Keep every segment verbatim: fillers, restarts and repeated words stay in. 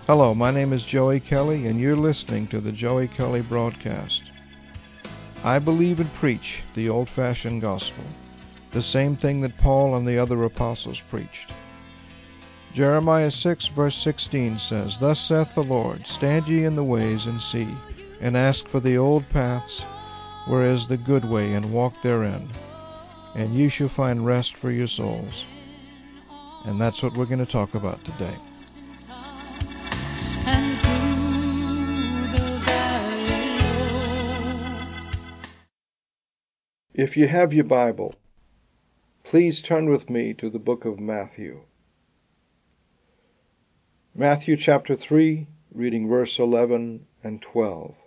Hello, my name is Joey Kelly, and you're listening to the Joey Kelly Broadcast. I believe and preach the old-fashioned gospel, the same thing that Paul and the other apostles preached. Jeremiah six verse sixteen says, Thus saith the Lord, Stand ye in the ways and see, and ask for the old paths, where is the good way, and walk therein, and you shall find rest for your souls. And that's what we're going to talk about today. If you have your Bible, please turn with me to the book of Matthew. Matthew chapter three, reading verse eleven and twelve.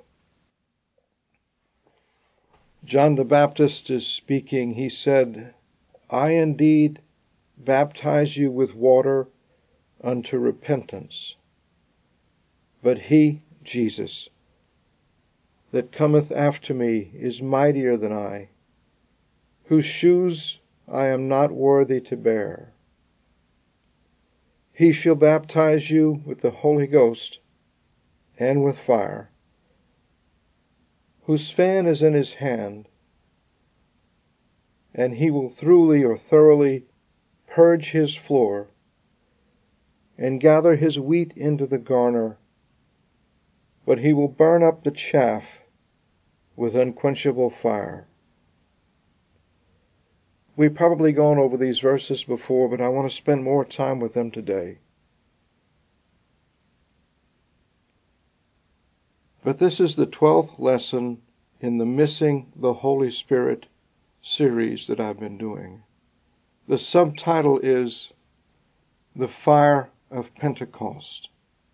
John the Baptist is speaking. He said, I indeed baptize you with water unto repentance. But he, Jesus, that cometh after me is mightier than I, whose shoes I am not worthy to bear. He shall baptize you with the Holy Ghost and with fire, whose fan is in his hand, and he will thoroughly or thoroughly purge his floor, and gather his wheat into the garner, but he will burn up the chaff with unquenchable fire. We've probably gone over these verses before, but I want to spend more time with them today. But this is the twelfth lesson in the Missing the Holy Spirit series that I've been doing. The subtitle is The Fire of Pentecost.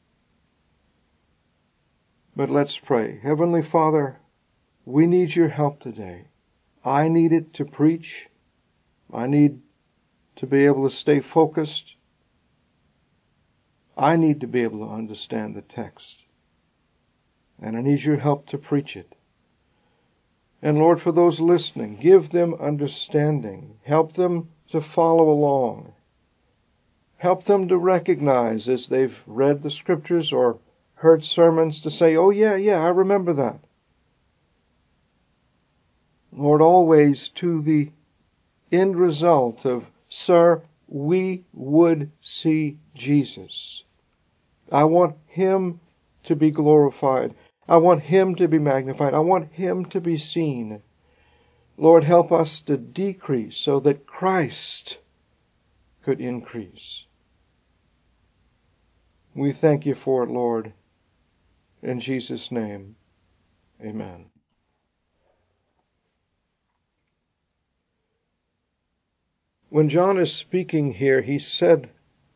But let's pray. Heavenly Father, we need your help today. I need it to preach. I need to be able to stay focused. I need to be able to understand the text. And I need your help to preach it. And Lord, for those listening, give them understanding. Help them to follow along. Help them to recognize as they've read the scriptures or heard sermons to say, oh yeah, yeah, I remember that. Lord, always to the end result of, sir, we would see Jesus. I want him to be glorified. I want him to be magnified. I want him to be seen. Lord, help us to decrease so that Christ could increase. We thank you for it, Lord. In Jesus' name, amen. When John is speaking here, he said,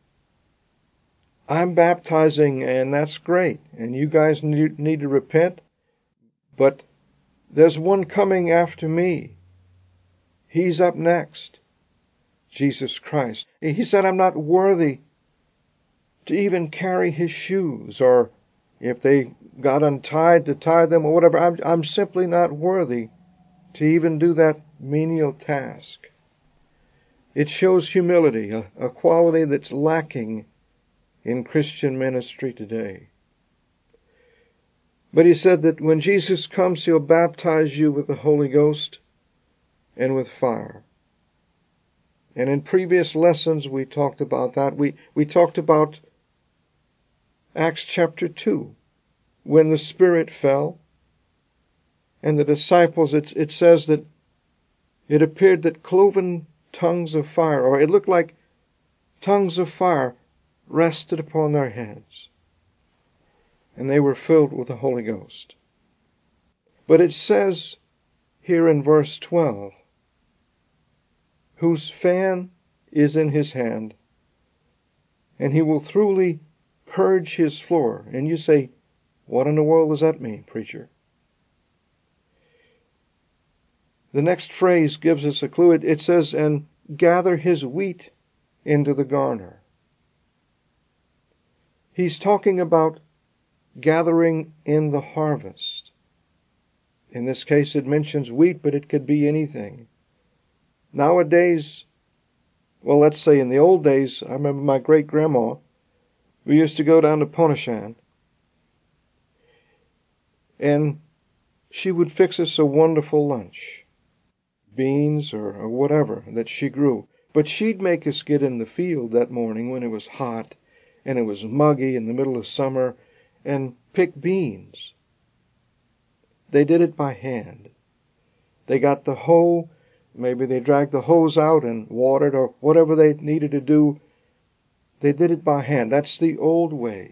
I'm baptizing, and that's great, and you guys need, need to repent, but there's one coming after me. He's up next, Jesus Christ. He said, I'm not worthy to even carry his shoes, or if they got untied, to tie them or whatever. I'm, I'm simply not worthy to even do that menial task. It shows humility, a, a quality that's lacking in Christian ministry today. But he said that when Jesus comes, he'll baptize you with the Holy Ghost and with fire. And in previous lessons we talked about that. We, we talked about Acts chapter two, when the Spirit fell, and the disciples, it, it says that it appeared that cloven tongues of fire, or it looked like tongues of fire, rested upon their heads, and they were filled with the Holy Ghost. But it says here in verse twelve, whose fan is in his hand, and he will thoroughly purge his floor. And you say, what in the world does that mean, preacher? The next phrase gives us a clue. It, it says, and gather his wheat into the garner. He's talking about gathering in the harvest. In this case, it mentions wheat, but it could be anything. Nowadays, well, let's say in the old days, I remember my great-grandma, We used to go down to Ponishan, and she would fix us a wonderful lunch, beans or, or whatever that she grew. But she'd make us get in the field that morning when it was hot and it was muggy in the middle of summer and pick beans. They did it by hand. They got the hoe, maybe they dragged the hose out and watered or whatever they needed to do. They did it by hand. That's the old way.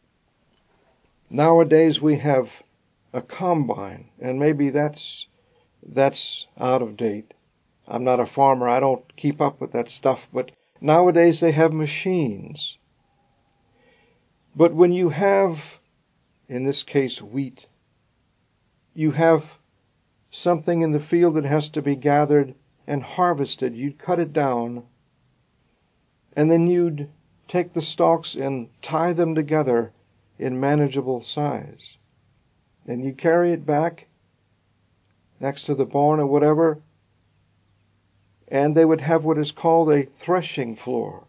Nowadays we have a combine, and maybe that's that's out of date. I'm not a farmer. I don't keep up with that stuff, but nowadays they have machines. But when you have, in this case, wheat, you have something in the field that has to be gathered and harvested. You'd cut it down, and then you'd take the stalks and tie them together in manageable size. And you carry it back next to the barn or whatever, and they would have what is called a threshing floor.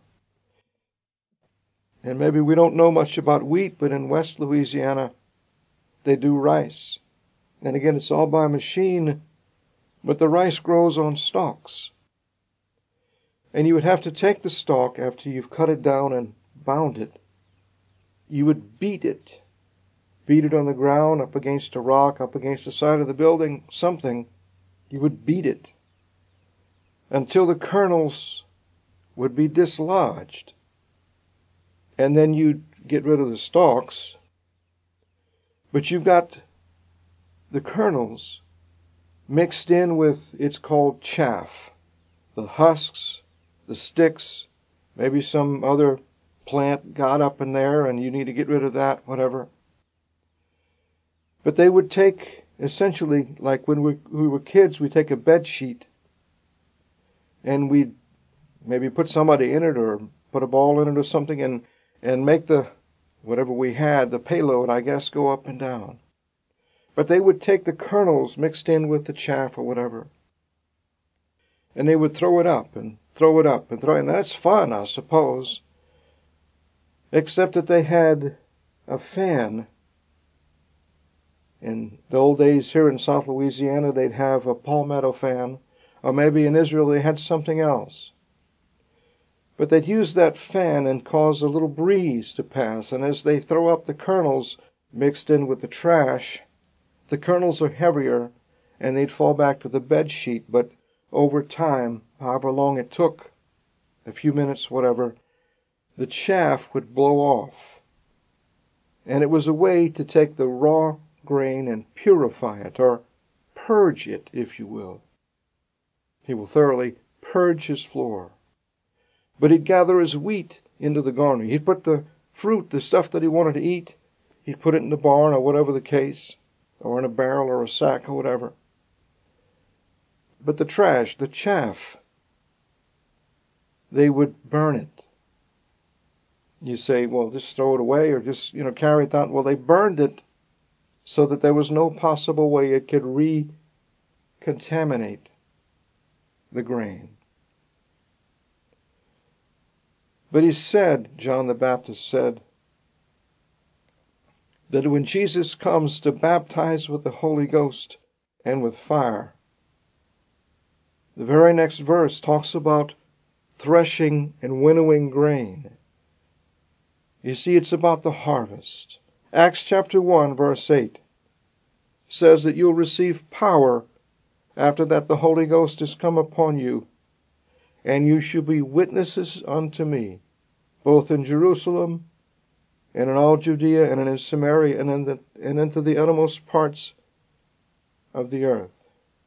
And maybe we don't know much about wheat, but in West Louisiana, they do rice. And again, it's all by machine, but the rice grows on stalks. And you would have to take the stalk after you've cut it down and bound it. You would beat it. Beat it on the ground, up against a rock, up against the side of the building, something. You would beat it until the kernels would be dislodged. And then you'd get rid of the stalks. But you've got the kernels mixed in with, it's called chaff. The husks, the sticks, maybe some other plant got up in there and you need to get rid of that, whatever. But they would take, essentially, like when we, we were kids, we'd take a bed sheet and we'd maybe put somebody in it or put a ball in it or something and, and make the, whatever we had, the payload, I guess, go up and down. But they would take the kernels mixed in with the chaff or whatever, and they would throw it up and throw it up and throw it. And that's fun, I suppose, except that they had a fan. In the old days here in South Louisiana, they'd have a palmetto fan, or maybe in Israel they had something else. But they'd use that fan and cause a little breeze to pass, and as they throw up the kernels mixed in with the trash, the kernels are heavier, and they'd fall back to the bed sheet. But over time, however long it took, a few minutes, whatever, the chaff would blow off. And it was a way to take the raw grain and purify it, or purge it, if you will. He will thoroughly purge his floor. But he'd gather his wheat into the garner. He'd put the fruit, the stuff that he wanted to eat, he'd put it in the barn or whatever the case, or in a barrel or a sack or whatever. But the trash, the chaff, they would burn it. You say, well, just throw it away or just, you know, carry it down. Well, they burned it so that there was no possible way it could re-contaminate the grain. But he said, John the Baptist said, that when Jesus comes to baptize with the Holy Ghost and with fire, the very next verse talks about threshing and winnowing grain. You see, it's about the harvest. Acts chapter one, verse eight says that you'll receive power after that the Holy Ghost has come upon you, and you shall be witnesses unto me, both in Jerusalem and in all Judea and in Samaria and, in the, and into the uttermost parts of the earth.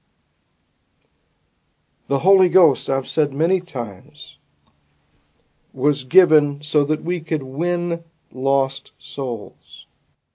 The Holy Ghost, I've said many times, was given so that we could win lost souls.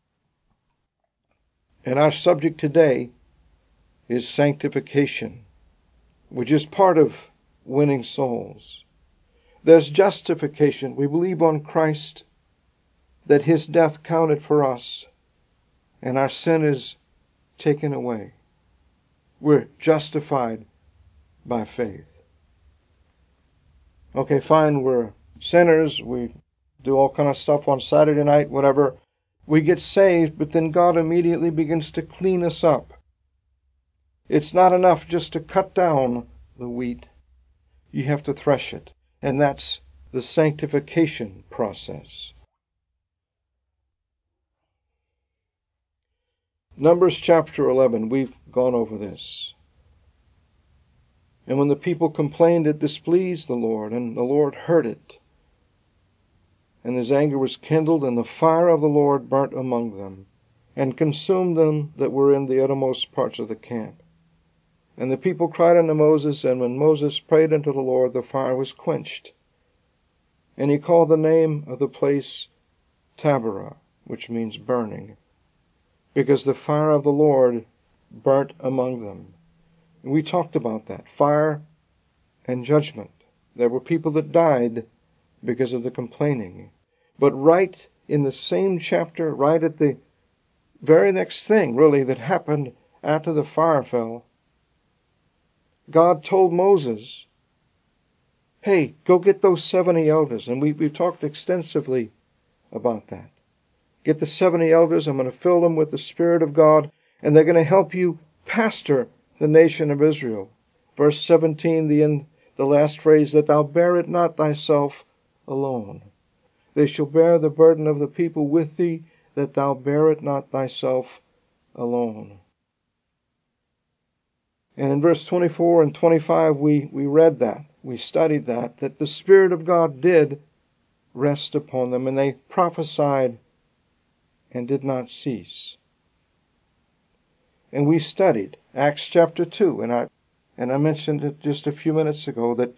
And our subject today is sanctification, which is part of winning souls. There's justification. We believe on Christ, that his death counted for us, and our sin is taken away. We're justified by faith. Okay, fine, we're sinners. We do all kind of stuff on Saturday night, whatever. We get saved, but then God immediately begins to clean us up. It's not enough just to cut down the wheat. You have to thresh it. And that's the sanctification process. Numbers chapter eleven, we've gone over this. And when the people complained, it displeased the Lord, and the Lord heard it. And his anger was kindled, and the fire of the Lord burnt among them, and consumed them that were in the uttermost parts of the camp. And the people cried unto Moses, and when Moses prayed unto the Lord, the fire was quenched. And he called the name of the place Taberah, which means burning, because the fire of the Lord burnt among them. And we talked about that, fire and judgment. There were people that died because of the complaining. But right in the same chapter, right at the very next thing, really, that happened after the fire fell, God told Moses, hey, go get those seventy elders. And we, we've talked extensively about that. Get the seventy elders. I'm going to fill them with the Spirit of God, and they're going to help you pastor the nation of Israel. Verse seventeen, the end, the last phrase, that thou bear it not thyself alone. They shall bear the burden of the people with thee, that thou bear it not thyself alone. And in verse twenty-four and twenty-five, we, we read that. We studied that, that the Spirit of God did rest upon them, and they prophesied and did not cease. And we studied Acts chapter two, and I and I mentioned it just a few minutes ago, that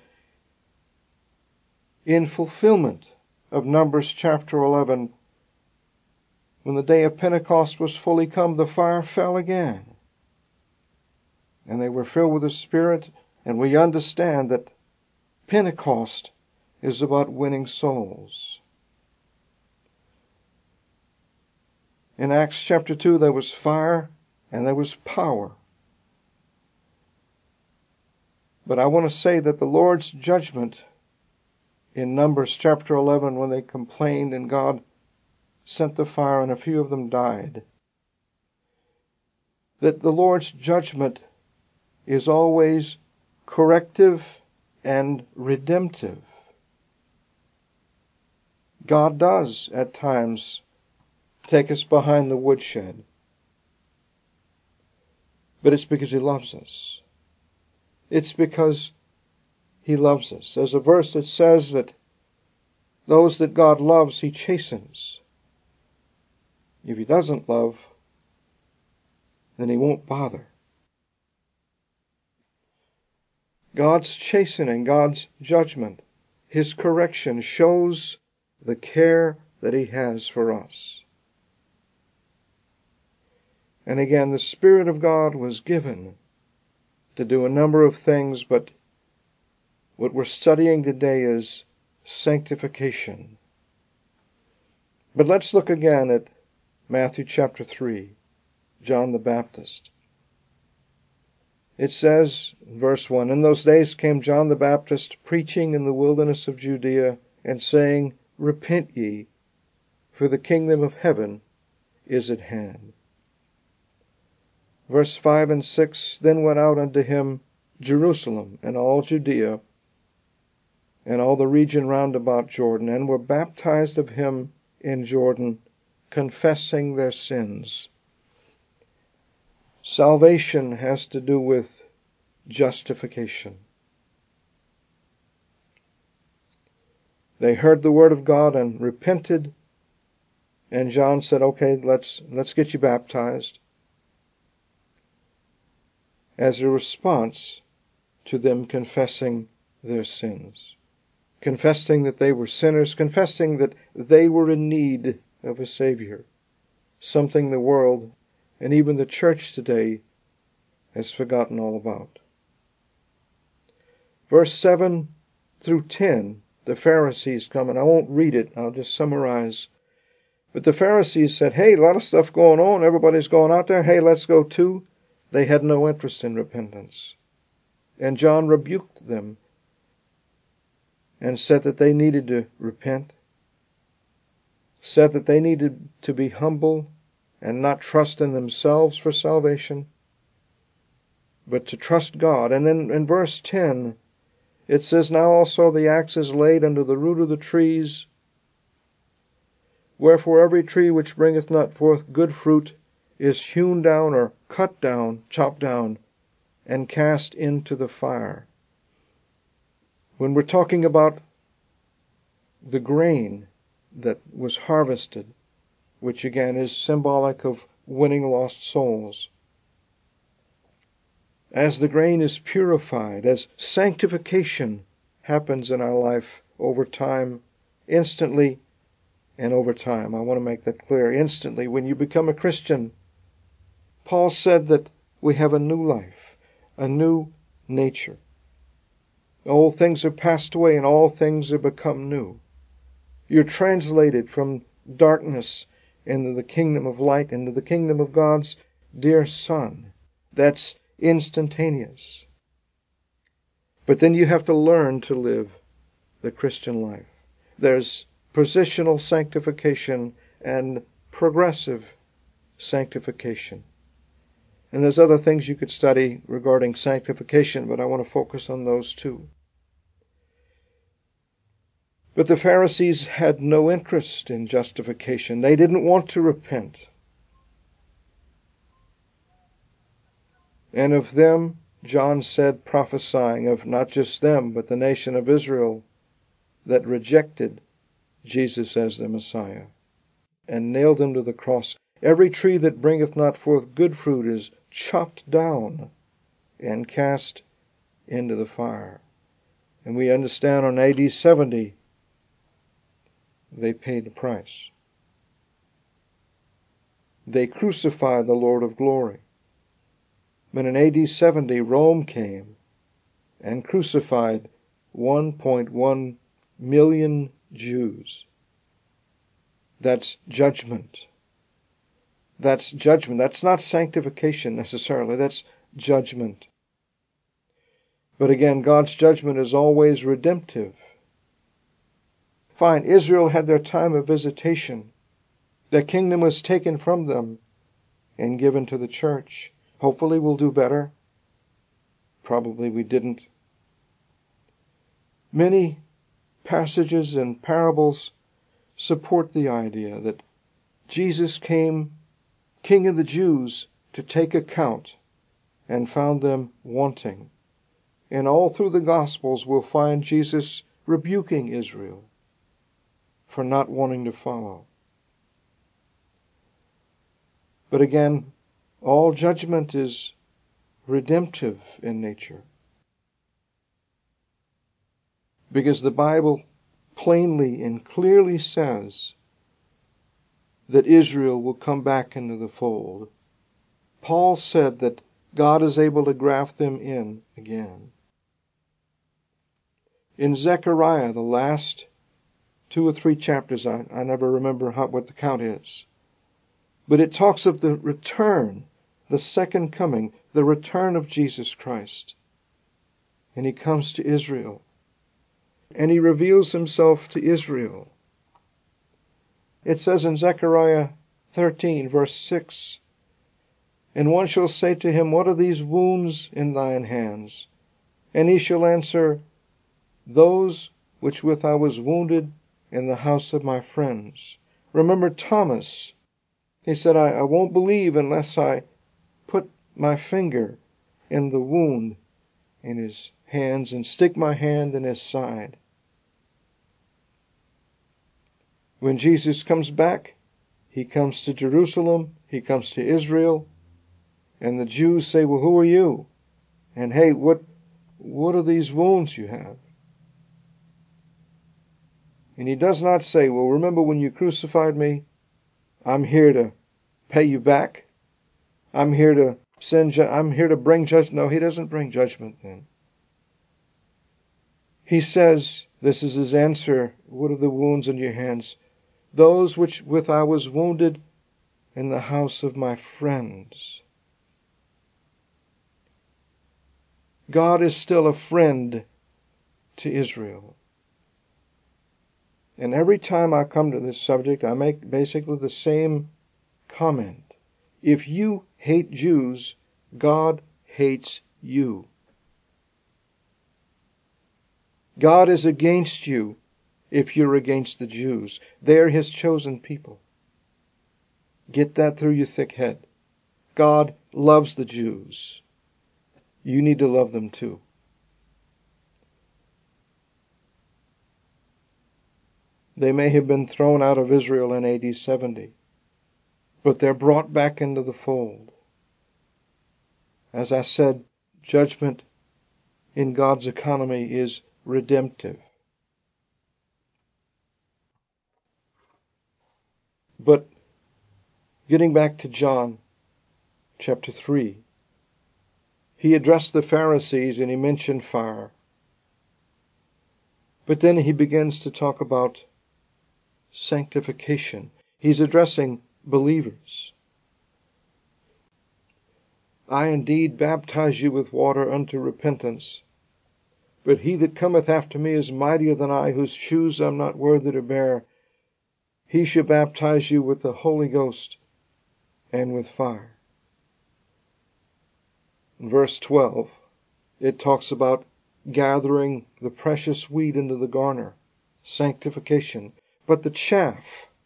in fulfillment of Numbers chapter eleven, when the day of Pentecost was fully come, the fire fell again. And they were filled with the Spirit, and we understand that Pentecost is about winning souls. In Acts chapter two, there was fire and there was power. But I want to say that the Lord's judgment in Numbers chapter eleven, when they complained and God sent the fire and a few of them died, that the Lord's judgment is always corrective and redemptive. God does at times take us behind the woodshed, but it's because He loves us. It's because He loves us. There's a verse that says that those that God loves, He chastens. If He doesn't love, then He won't bother. God's chastening, God's judgment, His correction shows the care that He has for us. And again, the Spirit of God was given to do a number of things, but what we're studying today is sanctification. But let's look again at Matthew chapter three, John the Baptist. It says, in verse one, in those days came John the Baptist preaching in the wilderness of Judea and saying, repent ye, for the kingdom of heaven is at hand. Verse five and six, then went out unto him Jerusalem and all Judea and all the region round about Jordan, and were baptized of him in Jordan, confessing their sins. Salvation has to do with justification. They heard the word of God and repented, and John said, okay, let's let's get you baptized, as a response to them confessing their sins, confessing that they were sinners, confessing that they were in need of a Savior, something the world and even the church today has forgotten all about. Verse seven through ten, the Pharisees come, and I won't read it, I'll just summarize. But the Pharisees said, hey, a lot of stuff going on, everybody's going out there, hey, let's go too. They had no interest in repentance. And John rebuked them and said that they needed to repent. said that they needed to be humble and not trust in themselves for salvation, but to trust God. And then in verse ten, it says, Now also the axe is laid under the root of the trees. Wherefore every tree which bringeth not forth good fruit is hewn down or cut down, chopped down, and cast into the fire. When we're talking about the grain that was harvested, which again is symbolic of winning lost souls, as the grain is purified, as sanctification happens in our life over time, instantly and over time. I want to make that clear. Instantly, when you become a Christian, Paul said that we have a new life, a new nature. Old things are passed away and all things are become new. You're translated from darkness into the kingdom of light, into the kingdom of God's dear Son. That's instantaneous. But then you have to learn to live the Christian life. There's positional sanctification and progressive sanctification. And there's other things you could study regarding sanctification, but I want to focus on those two. But the Pharisees had no interest in justification. They didn't want to repent. And of them, John said, prophesying of not just them, but the nation of Israel that rejected Jesus as the Messiah and nailed him to the cross. Every tree that bringeth not forth good fruit is chopped down and cast into the fire. And we understand on A D seventy, they paid the price. They crucified the Lord of glory. But in A D seventy, Rome came and crucified one point one million Jews. That's judgment. That's judgment. That's not sanctification necessarily. That's judgment. But again, God's judgment is always redemptive. Fine, Israel had their time of visitation. Their kingdom was taken from them and given to the church. Hopefully we'll do better. Probably we didn't. Many passages and parables support the idea that Jesus came, King of the Jews, to take account and found them wanting. And all through the Gospels we'll find Jesus rebuking Israel for not wanting to follow. But again, all judgment is redemptive in nature. Because the Bible plainly and clearly says that Israel will come back into the fold. Paul said that God is able to graft them in again. In Zechariah, the last two or three chapters, I, I never remember how, what the count is, but it talks of the return, the second coming, the return of Jesus Christ. And he comes to Israel. And he reveals himself to Israel. It says in Zechariah thirteen, verse six, And one shall say to him, What are these wounds in thine hands? And he shall answer, Those which with I was wounded in the house of my friends. Remember Thomas. He said, I, I won't believe unless I put my finger in the wound in his hands and stick my hand in his side. When Jesus comes back, he comes to Jerusalem, he comes to Israel, and the Jews say, Well, who are you? And hey, what, what are these wounds you have? And he does not say, Well, remember when you crucified me? I'm here to pay you back. I'm here to send, ju- I'm here to bring judgment. No, he doesn't bring judgment then. He says, this is his answer, What are the wounds in your hands? Those which with I was wounded in the house of my friends. God is still a friend to Israel. And every time I come to this subject, I make basically the same comment. If you hate Jews, God hates you. God is against you if you're against the Jews. They're His chosen people. Get that through your thick head. God loves the Jews. You need to love them too. They may have been thrown out of Israel in A D seventy, but they're brought back into the fold. As I said, judgment in God's economy is redemptive. But getting back to John chapter three, he addressed the Pharisees and he mentioned fire. But then he begins to talk about sanctification. He's addressing believers. I indeed baptize you with water unto repentance, but he that cometh after me is mightier than I, whose shoes I am not worthy to bear. He shall baptize you with the Holy Ghost and with fire. In verse twelve, it talks about gathering the precious wheat into the garner, sanctification. But the chaff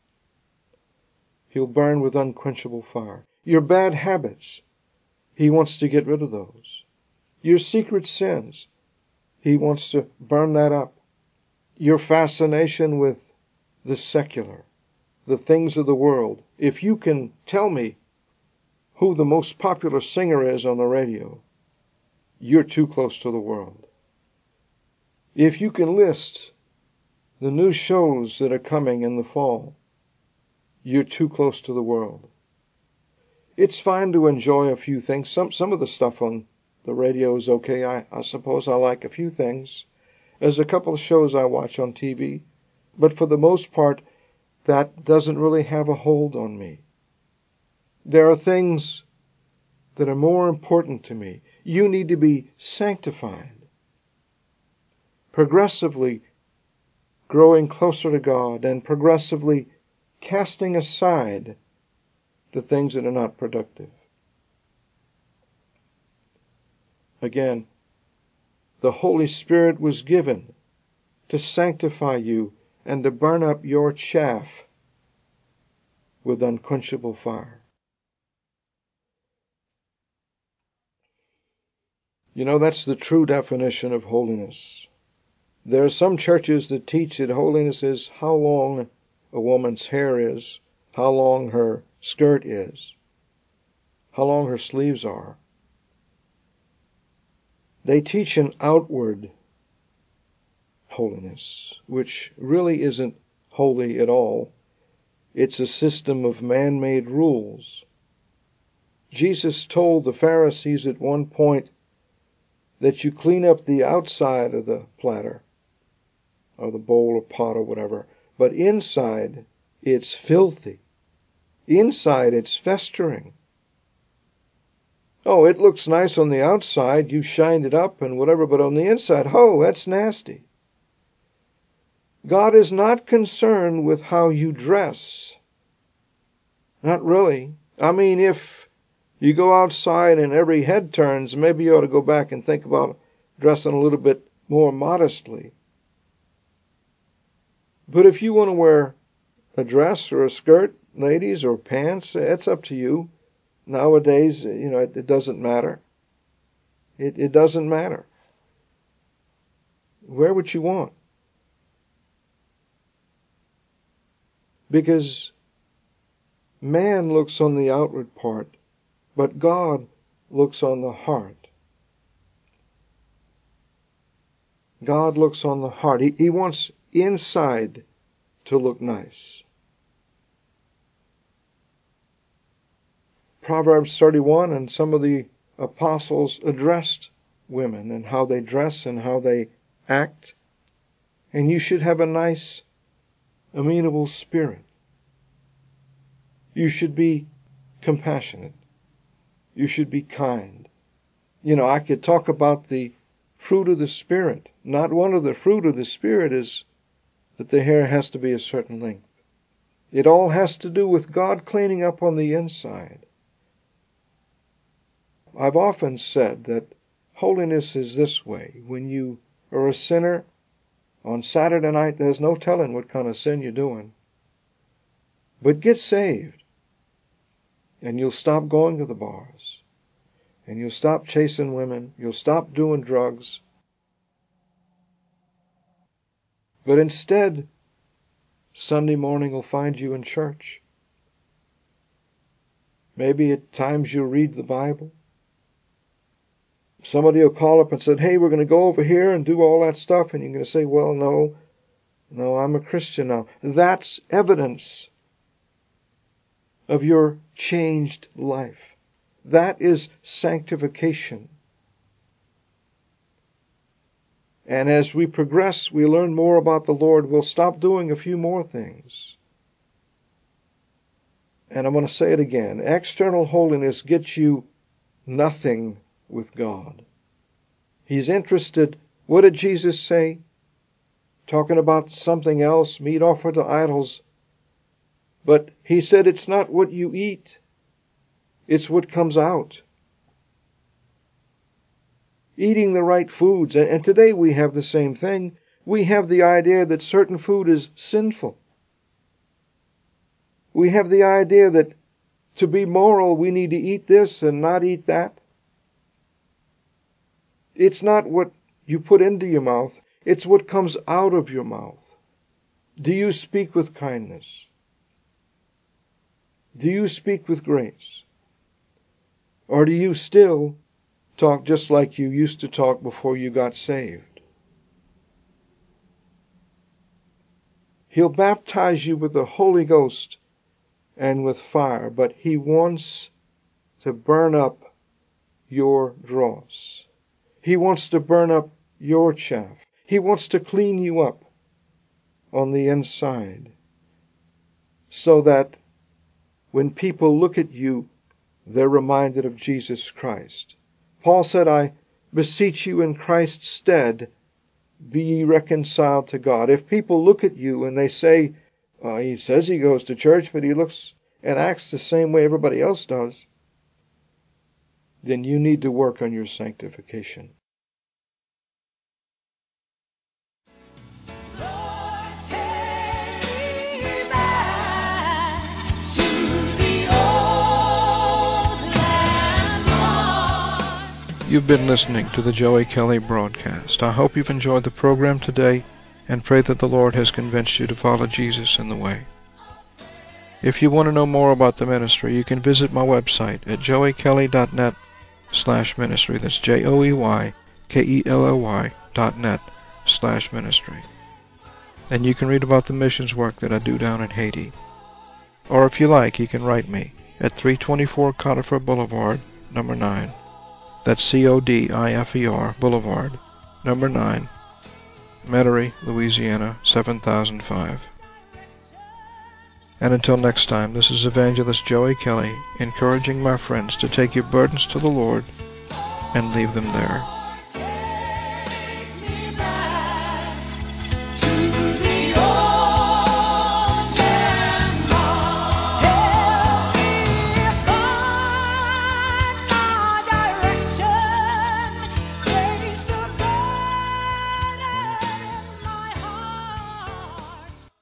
He'll burn with unquenchable fire. Your bad habits, He wants to get rid of those. Your secret sins, He wants to burn that up. Your fascination with the secular, the things of the world. If you can tell me who the most popular singer is on the radio, you're too close to the world. If you can list the new shows that are coming in the fall, you're too close to the world. It's fine to enjoy a few things. Some some of the stuff on the radio is okay. I, I suppose I like a few things. There's a couple of shows I watch on T V, but for the most part, that doesn't really have a hold on me. There are things that are more important to me. You need to be sanctified, progressively growing closer to God and progressively casting aside the things that are not productive. Again, the Holy Spirit was given to sanctify you and to burn up your chaff with unquenchable fire. You know, that's the true definition of holiness. There are some churches that teach that holiness is how long a woman's hair is, how long her skirt is, how long her sleeves are. They teach an outward holiness, which really isn't holy at all. It's a system of man-made rules. Jesus told the Pharisees at one point that you clean up the outside of the platter, or the bowl or pot or whatever, but inside it's filthy. Inside it's festering. Oh, it looks nice on the outside, you shined it up and whatever, but on the inside, oh, that's nasty. God is not concerned with how you dress. Not really. I mean, if you go outside and every head turns, maybe you ought to go back and think about dressing a little bit more modestly. But if you want to wear a dress or a skirt, ladies, or pants, it's up to you. Nowadays, you know, it, it doesn't matter. It, it doesn't matter. Wear what you want. Because man looks on the outward part, but God looks on the heart. God looks on the heart. He, he wants inside to look nice. Proverbs thirty-one, and some of the apostles addressed women and how they dress and how they act. And you should have a nice, amenable spirit. You should be compassionate. You should be kind. You know, I could talk about the fruit of the Spirit. Not one of the fruit of the Spirit is that the hair has to be a certain length. It all has to do with God cleaning up on the inside. I've often said that holiness is this way. When you are a sinner, on Saturday night, there's no telling what kind of sin you're doing. But get saved, and you'll stop going to the bars, and you'll stop chasing women, you'll stop doing drugs. But instead, Sunday morning will find you in church. Maybe at times you'll read the Bible. Somebody will call up and say, hey, we're going to go over here and do all that stuff. And you're going to say, well, no, no, I'm a Christian now. That's evidence of your changed life. That is sanctification. And as we progress, we learn more about the Lord. We'll stop doing a few more things. And I'm going to say it again. External holiness gets you nothing with God. He's interested. What did Jesus say? Talking about something else, meat offered to idols. But he said it's not what you eat. It's what comes out. Eating the right foods. And today we have the same thing. We have the idea that certain food is sinful. We have the idea that to be moral, we need to eat this and not eat that. It's not what you put into your mouth. It's what comes out of your mouth. Do you speak with kindness? Do you speak with grace? Or do you still talk just like you used to talk before you got saved? He'll baptize you with the Holy Ghost and with fire, but he wants to burn up your dross. He wants to burn up your chaff. He wants to clean you up on the inside so that when people look at you, they're reminded of Jesus Christ. Paul said, I beseech you in Christ's stead, be ye reconciled to God. If people look at you and they say, uh, he says he goes to church, but he looks and acts the same way everybody else does, then you need to work on your sanctification. You've been listening to the Joey Kelly broadcast. I hope you've enjoyed the program today and pray that the Lord has convinced you to follow Jesus in the way. If you want to know more about the ministry, you can visit my website at joey kelly dot net slash ministry. That's J O E Y K E L L Y dot net slash ministry. And you can read about the missions work that I do down in Haiti. Or if you like, you can write me at three twenty-four Codifer Boulevard, number nine. That's C O D I F E R Boulevard, number nine, Metairie, Louisiana, seven thousand five. And until next time, this is Evangelist Joey Kelly, encouraging my friends to take your burdens to the Lord and leave them there.